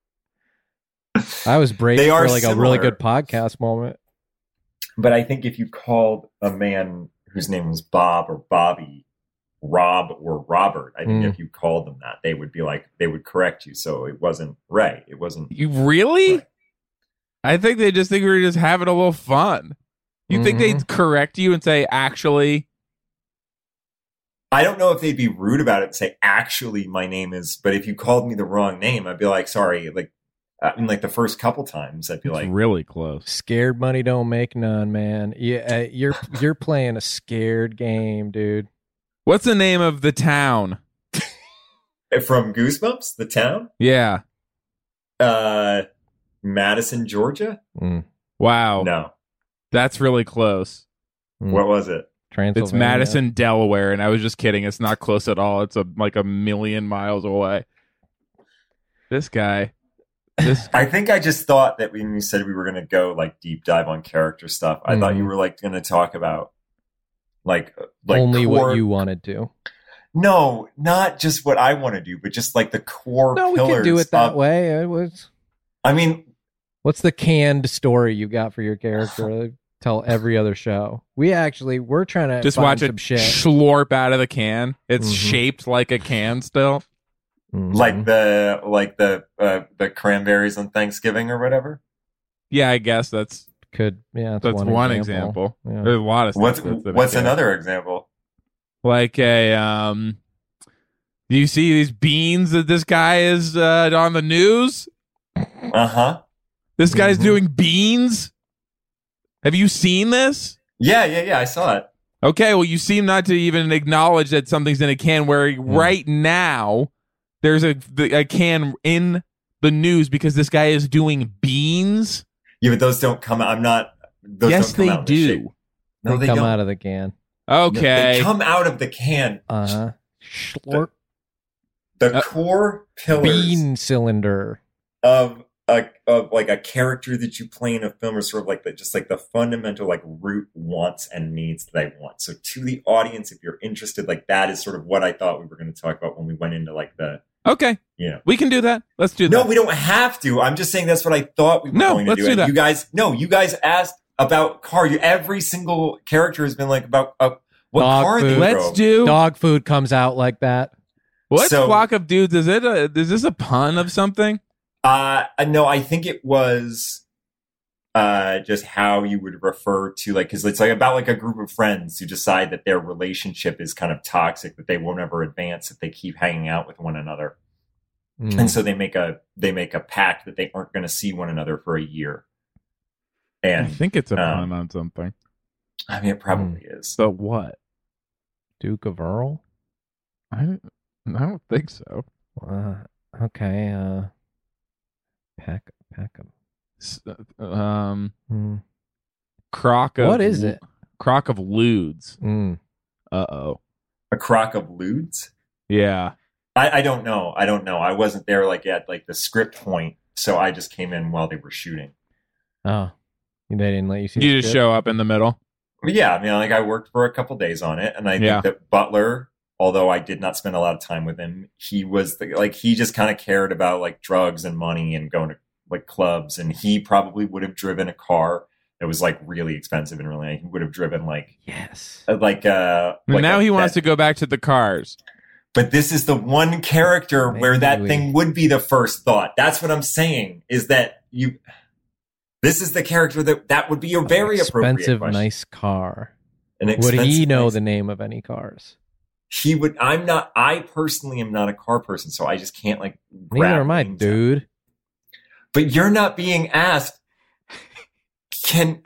I was braced They are for like a really similar. good podcast moment. But I think if you called a man whose name was Bob or Bobby, Rob or Robert, I think Mm. if you called them that, they would be like, they would correct you. So it wasn't right. It wasn't. You really? Right. I think they just think we were just having a little fun. You think Mhm. they'd correct you and say, actually, I don't know if they'd be rude about it and say, actually, my name is, but if you called me the wrong name, I'd be like, sorry. Like, I mean, like the first couple times, I'd be it's like, really close. Scared money don't make none, man. Yeah, uh, you're you're playing a scared game, dude. What's the name of the town? from Goosebumps, the town, Yeah. uh, Madison, Georgia. Mm. Wow. No, That's really close. Mm. what was it? Transylvania. It's Madison, Delaware, and I was just kidding. It's not close at all. It's a like a million miles away. This guy. This I think I just thought that when you said we were going to go like deep dive on character stuff, I thought you Mhm. were like going to talk about like like only core- what you wanted to. No, not just what I want to do, but just like the core No, we pillars. can do it that of- way. It was. I mean, What's the canned story you got for your character? Tell every other show. We actually we're trying to just find watch some it shit. slurp out of the can. It's Mhm. shaped like a can still. Mhm. like the like the uh, the cranberries on Thanksgiving or whatever. Yeah, I guess that's could yeah. That's, that's one, one, example. example. Yeah. There's a lot of stuff. What's that's an what's example. another example? Like a um. Do you see these beans that this guy is uh, on the news? Uh huh. This guy's Mhm. doing beans. Have you seen this? Yeah, yeah, yeah. I saw it. Okay, well, you seem not to even acknowledge that something's in a can. Where right now there's a the- a can in the news because this guy is doing beans. Yeah, but those don't come out. I'm not. Those Yes, don't come they out in the shape. do. No, they, they, come don't. out of the can. Okay, They come out of the can. Uh huh. Schlorp. The Uh, core pillars Bean cylinder. of a, a like a character that you play in a film, or sort of like the, just like the fundamental like root wants and needs that I want. So to the audience, if you're interested, like that is sort of what I thought we were going to talk about when we went into like the okay, you know, we can do that. Let's do that. No, we don't have to. I'm just saying that's what I thought we were No, going to let's do. do And that. you guys, no, you guys asked about car. You, every single character has been like about uh, what Dog car food. they Let's drove. do. Dog food comes out like that. What So- flock of dudes is it? A, is this a pun of something? Uh, no, I think it was uh, just how you would refer to like, because it's like about like a group of friends who decide that their relationship is kind of toxic, that they won't ever advance if they keep hanging out with one another, Mm. and so they make a they make a pact that they aren't going to see one another for a year. And I think it's a um, pun on something. I mean, it probably is. But what? Duke of Earl. I don't, I don't think so. Uh, okay. Uh, pack pack 'em. S- Um, Hmm. crock of What is it? Crock of lewds. Mm. Uh oh. A crock of lewds. Yeah. I, I don't know. I don't know. I wasn't there like at like the script point, so I just came in while they were shooting. Oh, they didn't let you see. You the just script? show up in the middle. But yeah, I mean, like I worked for a couple days on it, and I Yeah. think that Butler, although I did not spend a lot of time with him, he was the, like he just kind of cared about like drugs and money and going to like clubs, and he probably would have driven a car that was like really expensive and really he would have driven like Yes. like uh like now a- he wants that- to go back to the cars. But this is the one character Maybe where that we- thing would be the first thought. That's what I'm saying. Is that you? This is the character that that would be a very appropriate expensive, question. nice car. An Would he expensive, know nice- the name of any cars? He would. I'm not. I personally am not a car person, so I just can't like. Neither grab am I, names. dude. But you're not being asked. Can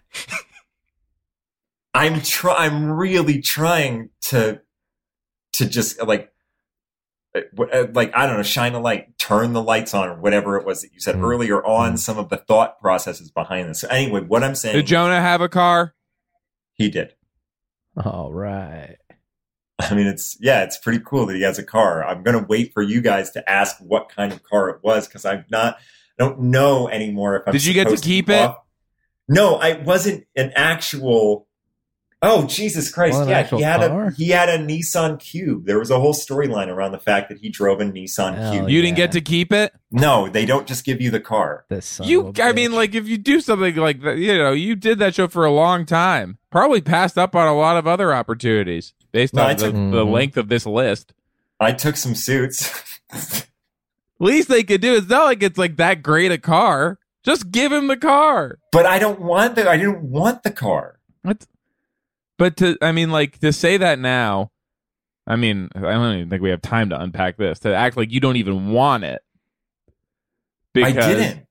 I'm try. I'm really trying to to just like. uh, Like, I don't know, shine a light, turn the lights on, or whatever it was that you said Mm. earlier on Mm. some of the thought processes behind this. So anyway, what I'm saying, Did Jonah have a car? he did. All right. I mean, it's, yeah, it's pretty cool that he has a car. I'm going to wait for you guys to ask what kind of car it was, because I'm not, I don't know anymore if I'm Did you get to supposed keep be it? off- No, I wasn't an actual. Oh, Jesus Christ. Well, an yeah, actual he had car? a he had a Nissan Cube. There was a whole storyline around the fact that he drove a Nissan Hell Cube. You yeah. didn't get to keep it? No, they don't just give you the car. This son You, of a I mean, bitch. like, if you do something like that, you know, you did that show for a long time. Probably passed up on a lot of other opportunities based No, I on the, took- the Mhm. length of this list. I took some suits. Least they could do. It's not like it's like that great a car. Just give him the car. But I don't want the I didn't want the car. What? But to, I mean, like, to say that now, I mean, I don't even think we have time to unpack this. To act like you don't even want it. Because, I didn't.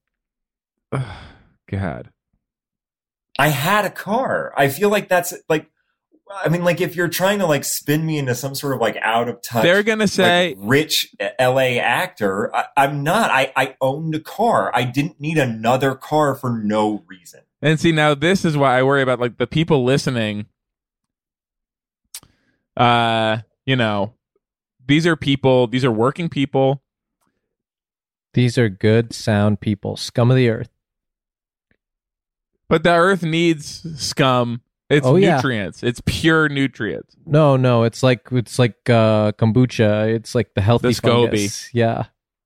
God. I had a car. I feel like that's like I mean, like if you're trying to like spin me into some sort of like out of touch, They're gonna say, like, rich L A actor, I, I'm not. I, I owned a car. I didn't need another car for no reason. and see, now this is why I worry about, like, the people listening. Uh, you know, these are people, these are working people. These are good, sound people, scum of the earth. But the earth needs scum. It's Oh, yeah. nutrients. It's pure nutrients. No, no, it's like it's like uh, kombucha. It's like the healthy The SCOBY. fungus. Yeah.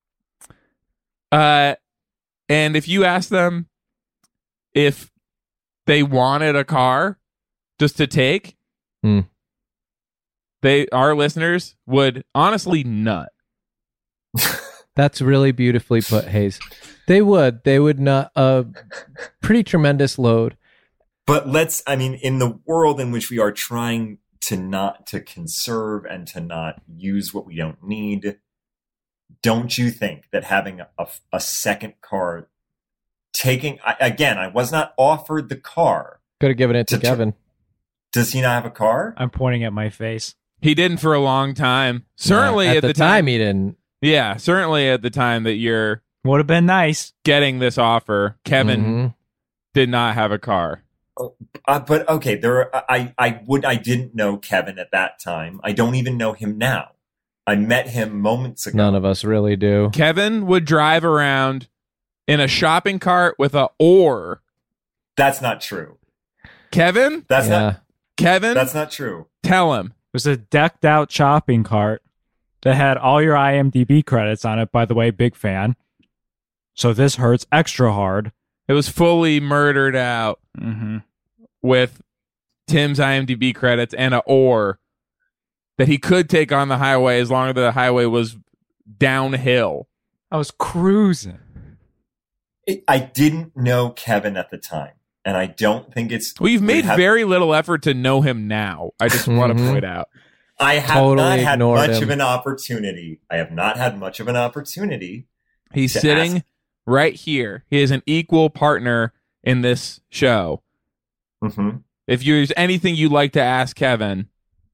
Uh, and if you ask them if they wanted a car just to take, Hmm. they our listeners would honestly nut. That's really beautifully put, Hayes. They would. They would not. A uh, pretty tremendous load. But let's, I mean, in the world in which we are trying to not to conserve and to not use what we don't need, don't you think that having a, a second car, taking, I, again, I was not offered the car. Could have given it to To tr- Kevin. Does he not have a car? I'm pointing at my face. He didn't for a long time. Certainly Yeah, at, at the, the time, he didn't. Yeah, certainly at the time that you're Would have been nice. getting this offer, Kevin Mhm. did not have a car. Uh, but okay, there. Are, I I would I didn't know Kevin at that time. I don't even know him now. I met him moments ago. None of us really do. Kevin would drive around in a shopping cart with a oar. That's not true. Kevin? That's Yeah. not. Kevin? That's not true. Tell him. It was a decked out shopping cart that had all your I M D B credits on it. By the way, big fan. So this hurts extra hard. It was fully murdered out Mm-hmm. with Tim's I M D B credits and a oar that he could take on the highway as long as the highway was downhill. I was cruising. It, I didn't know Kevin at the time, and I don't think it's. Well, you've made have, very little effort to know him now. I just want to Mhm. point out. I have Totally not had ignored much him. of an opportunity. I have not had much of an opportunity. He's to sitting ask- right here. He is an equal partner in this show. Mm-hmm. If there's anything you'd like to ask Kevin,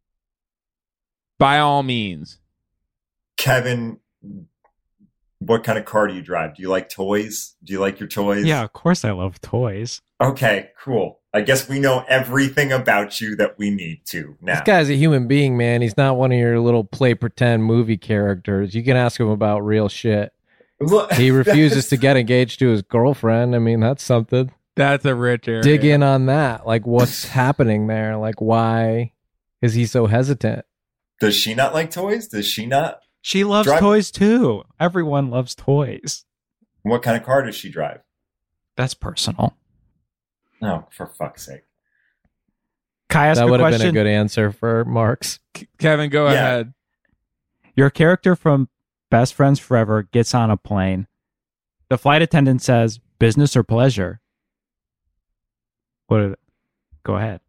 by all means. Kevin, what kind of car do you drive? Do you like toys? Do you like your toys? Yeah, of course I love toys. Okay, cool. I guess we know everything about you that we need to now. This guy's a human being, man. He's not one of your little play pretend movie characters. You can ask him about real shit. Look, He refuses to get engaged to his girlfriend. I mean, that's something. That's a rich area. Dig in on that. Like, what's happening there? Like, why is he so hesitant? Does she not like toys? Does she not? She loves Drive- toys too. Everyone loves toys. What kind of car does she drive? That's personal. Oh, for fuck's sake. Can I ask That a would have question? been a good answer for Marks. K- Kevin, go Yeah. ahead. Your character from Best Friends Forever gets on a plane. The flight attendant says, business or pleasure? What? Is it? Go ahead.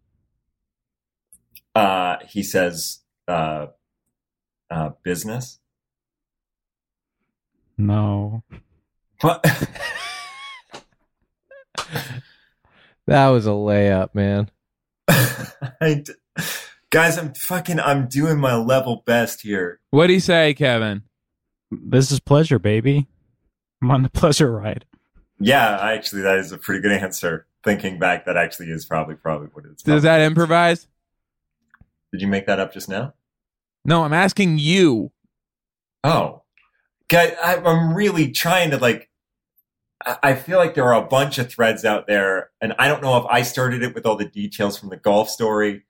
Uh, he says, uh, uh, business. No. What? That was a layup, man. I d- Guys, I'm fucking, I'm doing my level best here. What'd he say, Kevin? This is pleasure, baby. I'm on the pleasure ride. Yeah, I actually, that is a pretty good answer. Thinking back, that actually is probably, probably what it's. Does that improvise? Did you make that up just now? No, I'm asking you. Oh, guys, I, I'm really trying to like. I, I feel like there are a bunch of threads out there, and I don't know if I started it with all the details from the golf story,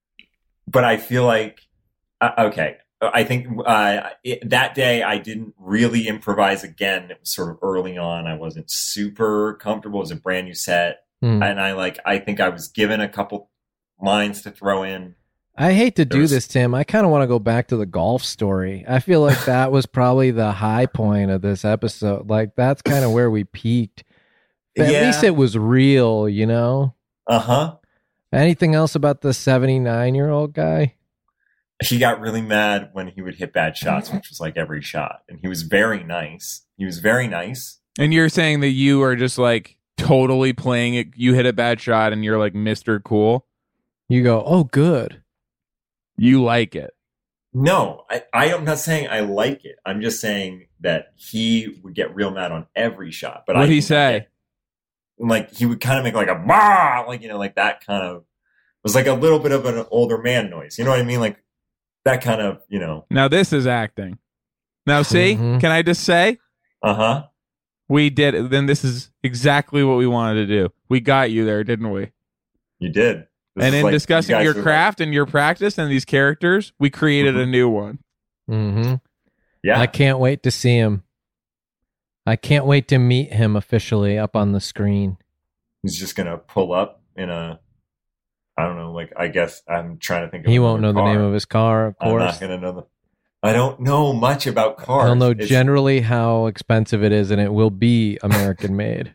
but I feel like uh, okay. I think uh, it, that day I didn't really improvise again. It was sort of early on. I wasn't super comfortable. It was a brand new set, Hmm. and I like. I think I was given a couple lines to throw in. I hate to do There's- this, Tim. I kind of want to go back to the golf story. I feel like that was probably the high point of this episode. Like, that's kind of where we peaked. At Yeah. least it was real, you know? Uh huh. Anything else about the seventy-nine year old guy? He got really mad when he would hit bad shots, which was like every shot. And he was very nice. He was very nice. And you're saying that you are just like totally playing it. You hit a bad shot and you're like Mister Cool. You go, oh, good. You like it. No, I, I am not saying I like it. I'm just saying that he would get real mad on every shot. But What'd I he think say? that- like he would kind of make like a bah, like you know, like that kind of was like a little bit of an older man noise. You know what I mean? Like that kind of, you know. Now this is acting. Now see, Mhm. can I just say Uh huh. we did it. Then this is exactly what we wanted to do. We got you there, didn't we? You did. This and is in like- discussing you guys your were like- craft and your practice and these characters, we created a new one. Mm-hmm. yeah. I can't wait to see him. I can't wait to meet him officially up on the screen. He's just gonna pull up in a. I don't know. Like I guess I'm trying to think. of He won't know another the car. name of his car, of I'm course. not gonna know the. I don't know much about cars. He'll know It's- generally how expensive it is, and it will be American made.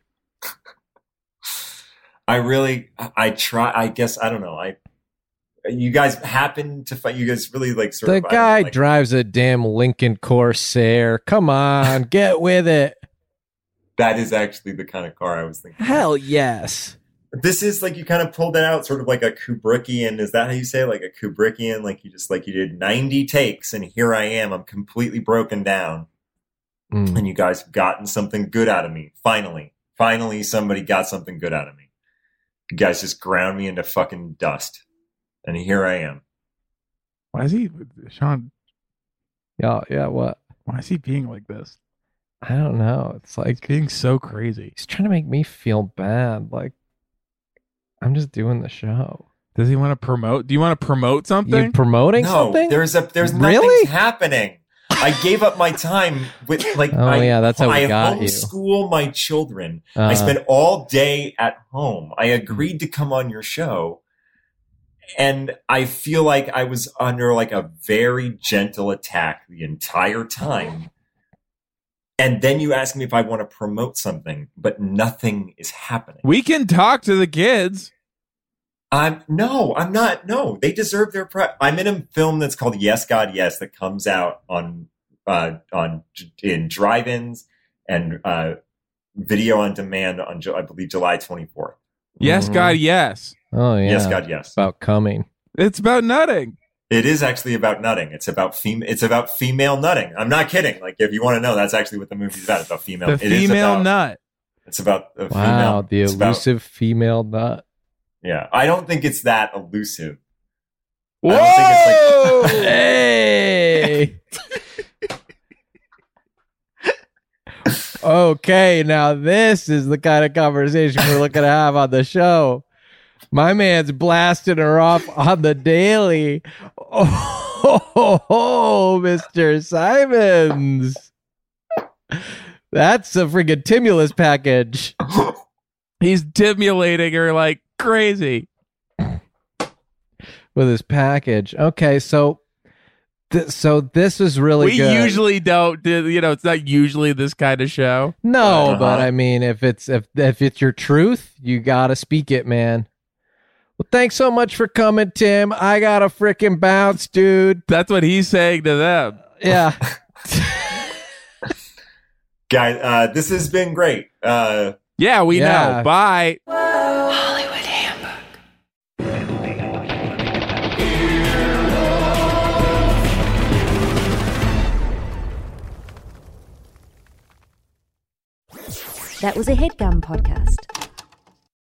I really, I I try. I guess I don't know. I, you guys happen to find you guys really like sort The of. I don't guy know, like, drives a damn Lincoln Corsair. Come on, get with it. that is actually the kind of car I was thinking. Hell yes. This is like you kind of pulled it out, sort of like a Kubrickian. Is that how you say it? Like a Kubrickian? Like you just like you did ninety takes, and here I am. I'm completely broken down, Mm. and you guys have gotten something good out of me. Finally, finally, somebody got something good out of me. You guys just ground me into fucking dust, and here I am. Why is he, Sean? Yeah, yeah, what? Why is he being like this? I don't know. It's like Being so crazy. he's trying to make me feel bad. Like I'm just doing the show. Does he want to promote? Do you want to promote something? You promoting No, something? there's a there's Really? nothing's happening. I gave up my time with like Oh, I, yeah, that's how we I got you. homeschool my children. Uh, I spent all day at home. I agreed to come on your show. And I feel like I was under like a very gentle attack the entire time. And then you ask me if I want to promote something, but nothing is happening. We can talk to the kids. I'm no, I'm not. No, they deserve their pre- I'm in a film that's called Yes, God, Yes that comes out on uh, on in drive-ins and uh, video on demand on Ju- I believe July twenty-fourth. Yes, Mhm. God, yes. Oh yeah. Yes, God, yes. About coming. It's about nutting. It is actually about nutting. It's about fem- It's about female nutting. I'm not kidding. Like if you want to know, that's actually what the movie's about. It's about female. The it is female about, nut. It's about a Wow, female. the it's about- elusive female nut. yeah, I don't think it's that elusive. Whoa! I don't think Hey. Okay, now this is the kind of conversation we're looking to have on the show. My man's blasting her off on the daily. Oh, Mister Simons. That's a friggin' Timulus package. He's stimulating her like crazy. With his package. Okay, so th- so this is really we good. usually don't do, you know, it's not usually this kind of show. No, Uh-huh. but I mean, if it's if if it's your truth, you gotta speak it, man. Well, thanks so much for coming, Tim. I gotta freaking bounce, dude. That's what he's saying to them. Yeah. Guys, uh, this has been great. Uh, Yeah, we Yeah. know. Bye. That was a HeadGum podcast.